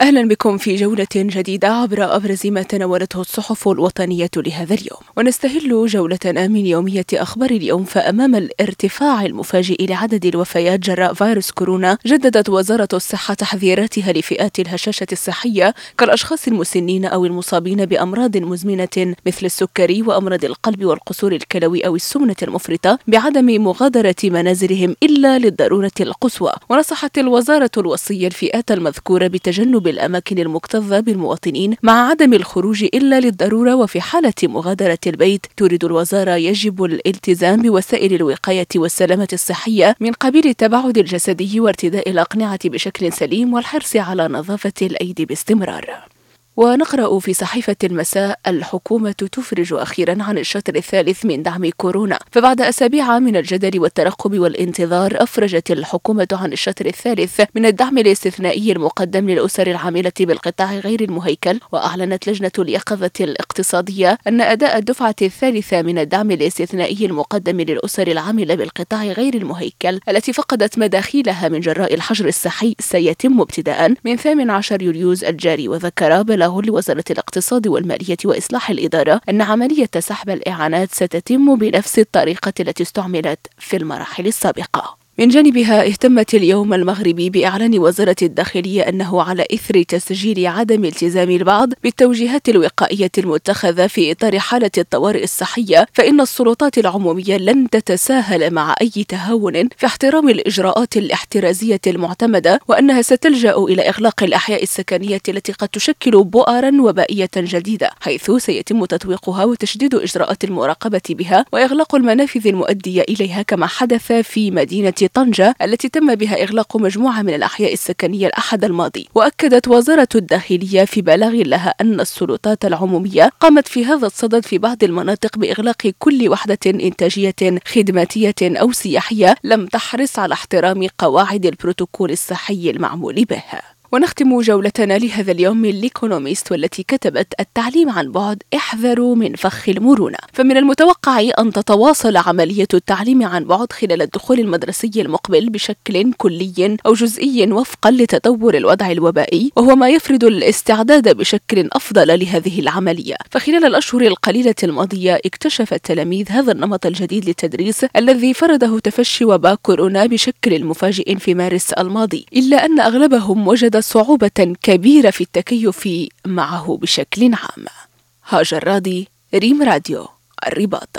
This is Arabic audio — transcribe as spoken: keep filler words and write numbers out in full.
أهلا بكم في جولة جديدة عبر أبرز ما تناولته الصحف الوطنية لهذا اليوم، ونستهل جولتنا من يومية أخبار اليوم. فأمام الارتفاع المفاجئ لعدد الوفيات جراء فيروس كورونا، جددت وزارة الصحة تحذيراتها لفئات الهشاشة الصحية كالأشخاص المسنين أو المصابين بأمراض مزمنة مثل السكري وأمراض القلب والقصور الكلوي أو السمنة المفرطة بعدم مغادرة منازلهم إلا للضرورة القصوى. ونصحت الوزارة الوصية الفئات المذكورة بتجنب الأماكن المكتظة بالمواطنين مع عدم الخروج إلا للضرورة، وفي حالة مغادرة البيت تورد الوزارة يجب الالتزام بوسائل الوقاية والسلامة الصحية من قبيل التباعد الجسدي وارتداء الأقنعة بشكل سليم والحرص على نظافة الأيدي باستمرار. ونقرأ في صحيفة المساء: الحكومة تفرج أخيرا عن الشطر الثالث من دعم كورونا. فبعد أسابيع من الجدل والترقب والانتظار، أفرجت الحكومة عن الشطر الثالث من الدعم الاستثنائي المقدم للأسر العاملة بالقطاع غير المهيكل. وأعلنت لجنة اليقظة الاقتصادية أن أداء الدفعة الثالثة من الدعم الاستثنائي المقدم للأسر العاملة بالقطاع غير المهيكل التي فقدت مداخيلها من جراء الحجر الصحي سيتم ابتداء من ثامن عشر يوليوز الجاري. وذكر بلاغ لوزارة الاقتصاد والمالية وإصلاح الإدارة أن عملية سحب الإعانات ستتم بنفس الطريقة التي استعملت في المراحل السابقة. من جانبها، اهتمت اليوم المغربي بإعلان وزارة الداخلية أنه على إثر تسجيل عدم التزام البعض بالتوجيهات الوقائية المتخذة في إطار حالة الطوارئ الصحية، فإن السلطات العمومية لن تتساهل مع أي تهاون في احترام الإجراءات الاحترازية المعتمدة، وأنها ستلجأ إلى إغلاق الأحياء السكنية التي قد تشكل بؤرا وبائية جديدة، حيث سيتم تطويقها وتشديد إجراءات المراقبة بها وإغلاق المنافذ المؤدية إليها، كما حدث في مدينة طنجة التي تم بها إغلاق مجموعة من الأحياء السكنية الأحد الماضي. وأكدت وزارة الداخلية في بلاغ لها أن السلطات العمومية قامت في هذا الصدد في بعض المناطق بإغلاق كل وحدة إنتاجية خدماتية أو سياحية لم تحرص على احترام قواعد البروتوكول الصحي المعمول به. ونختم جولتنا لهذا اليوم من ليكونوميست، والتي كتبت: التعليم عن بعد، احذروا من فخ المرونة. فمن المتوقع أن تتواصل عملية التعليم عن بعد خلال الدخول المدرسي المقبل بشكل كلي أو جزئي وفقا لتطور الوضع الوبائي، وهو ما يفرض الاستعداد بشكل أفضل لهذه العملية. فخلال الأشهر القليلة الماضية اكتشف التلاميذ هذا النمط الجديد للتدريس الذي فرضه تفشي وباء كورونا بشكل مفاجئ في مارس الماضي، إلا أن أغلبهم وجد صعوبة كبيرة في التكيف معه بشكل عام. هاجر راضي، ريم راديو، الرباط.